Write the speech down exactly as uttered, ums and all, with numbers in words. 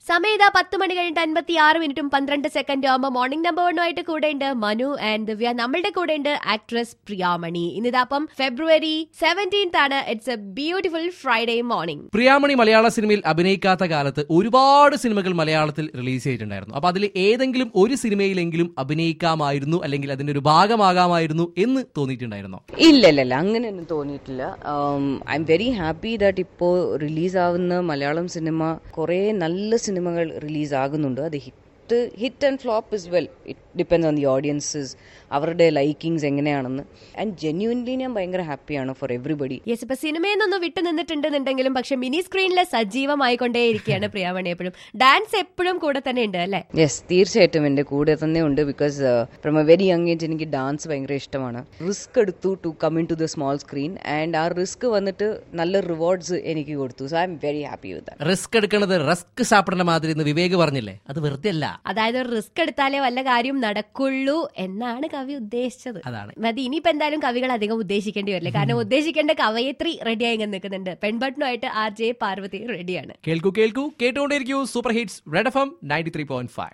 സമയം ഇതാ പത്ത് മണി കഴിഞ്ഞിട്ട് അൻപത്തി ആറ് മിനിറ്റും പന്ത്രണ്ട് സെക്കൻഡും ആകുമ്പോൾ മോർണിംഗ് നമ്പർ വണ്ണുമായിട്ട് കൂടെ ഉണ്ട് മനു ആൻഡ് ദിവ്യ. നമ്മളുടെ കൂടെ ഉണ്ട് ആക്ട്രസ് പ്രിയാമണി. ഇന്നിതാപ്പം ഫെബ്രുവരി സെവൻറ്റീൻത് ആണ്. It's a beautiful Friday morning. Priyamani മലയാള സിനിമയിൽ അഭിനയിക്കാത്ത കാലത്ത് ഒരുപാട് സിനിമകൾ മലയാളത്തിൽ റിലീസ് ചെയ്തിട്ടുണ്ടായിരുന്നു. അപ്പൊ അതിൽ ഏതെങ്കിലും ഒരു സിനിമയിലെങ്കിലും അഭിനയിക്കാമായിരുന്നു അല്ലെങ്കിൽ അതിന്റെ ഒരു ഭാഗമാകാമായിരുന്നു എന്ന് തോന്നിയിട്ടുണ്ടായിരുന്നോ? ഇല്ല ഇല്ല ഇല്ല അങ്ങനെയൊന്നും തോന്നിയിട്ടില്ല. I am very happy that ഇപ്പോൾ റിലീസ് ആവുന്ന മലയാളം സിനിമ കുറേ നല്ല സിനിമകൾ റിലീസ് ആകുന്നുണ്ട്. അത് hit hit and flop is well, it depends on the audiences, അവരുടെ ലൈക്കിങ്സ് എങ്ങനെയാണെന്ന്. ആൻഡ് ജെന്യൂൻലി ഞാൻ ഭയങ്കര ഹാപ്പിയാണ് ഫോർ എവറിബഡി. യെസ്, ഇപ്പൊ സിനിമയിൽ നിന്നൊന്നും വിട്ടു നിന്നിട്ടുണ്ടെന്നുണ്ടെങ്കിലും പക്ഷെ മിനി സ്ക്രീനിലെ സജീവമായിക്കൊണ്ടേയിരിക്കുകയാണ് പ്രിയാമണി. എപ്പോഴും ഡാൻസ് എപ്പോഴും കൂടെ തന്നെ ഉണ്ട് അല്ലേ? യെസ്, തീർച്ചയായിട്ടും എന്റെ കൂടെ തന്നെ ഉണ്ട്. Because from a very young age എനിക്ക് ഡാൻസ് ഭയങ്കര ഇഷ്ടമാണ്. റിസ്ക് എടുത്തു to come into the small screen and ആ റിസ്ക് വന്നിട്ട് നല്ല റിവാർഡ്സ് എനിക്ക് കൊടുത്തു. So I am very happy with that. Risk എടുക്കുന്നത് റസ്ക് സാപ്പിടുന്ന മാതിരി എന്ന് വിവേക് പറഞ്ഞില്ലേ, അത് വെറുതെ അല്ല. അതായത് ഒരു റിസ്ക് എടുത്താലേ വല്ല കാര്യം നടക്കുള്ളൂ എന്നാണ് കവി ഉദ്ദേശിച്ചത്. അതാണ് അത് ഇനിയിപ്പോ എന്തായാലും കവികൾ അധികം ഉദ്ദേശിക്കേണ്ടി വരില്ല. കാരണം ഉദ്ദേശിക്കേണ്ട കവയത്രി റെഡിയായി നിൽക്കുന്നുണ്ട്. പെൺപട്ടനുമായിട്ട് ആർ ജെ പാർവതി റെഡിയാണ്. കേൾക്കൂ കേൾക്കൂ കേട്ടുകൊണ്ടേയിരിക്കൂ super hits red F M ninety three point five.